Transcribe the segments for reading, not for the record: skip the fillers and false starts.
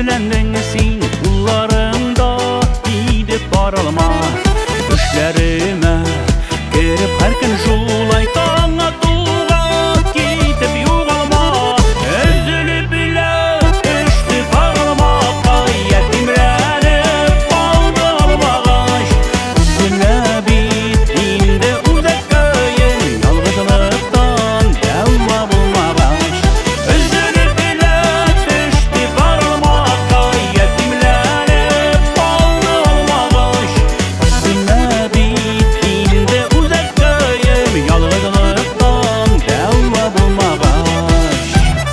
üzülendin sen kullarımda gidip baralma düşlerime gelip her gün şulay tana tuğa gidip yuğalma üzülüp bile düştü baralma yetimlenip aldı almağaş üzüle bittiğinde uzak köyün yalgızlıktan devva bulmağaş üzülüp bile düştü baralma yetimlenip aldı almağaş üzüle bittiğinde uzak köyün yalgızlıktan devva bulmağaş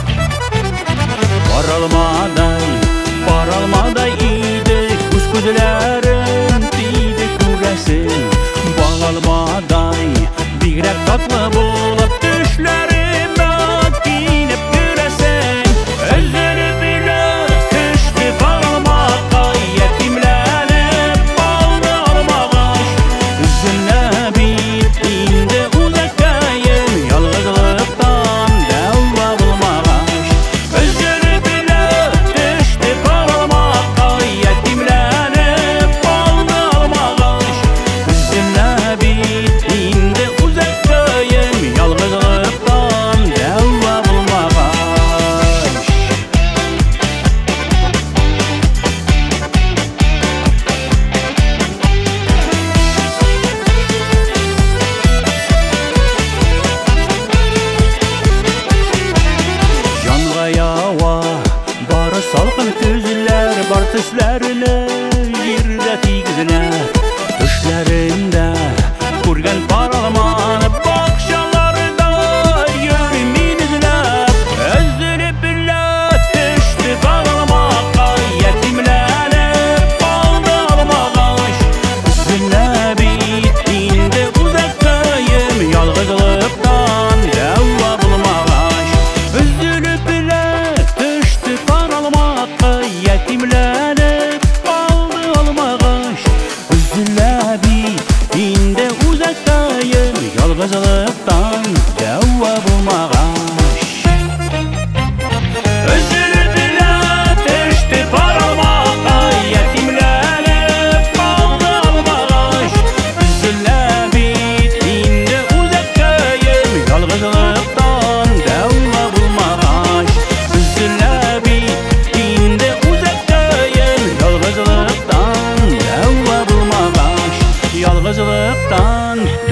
baralmaday iyiydi kuskuzlarım deydi kuresin bağalmaday bigrek tatlı bulup düşlerime giyinip güresin özünü bile düştü bağalmağa yetimlenip aldı almağaş üzüle bittiğinde uzak köyün yalgızlıktan devva bulmağaş özünü bile düştü bağalmağa yetimlenip aldı almağaş üzüle bittiğinde uzak köyün yalgızlıktan devva bulmağaş Yangayava barı salqın küzler bar tüslerini yerde tigizler düşlerinde kurgan baralmanı bakşalarda yürümin izler özülüp bile düştü bağlamağa yetimlenip aldı almağaş üzüle bittiğinde uzak köyüm yalgızlıktan devva bulmağaş üzülüp bile düştü bağlamağa yetimlenip aldı almağaş üzüle bittiğinde uzak köyüm yalgızlıktan devva bulmağaş üzülüp bile düştü bağlamağa yetimlenip aldı almağaş üzüle bittiğinde uzak köyüm yalgızlıktan devva bulmağaş üzüle bittiğinde uzak köyüm yalgızlıktan devva bulmağaş yalgızlıktan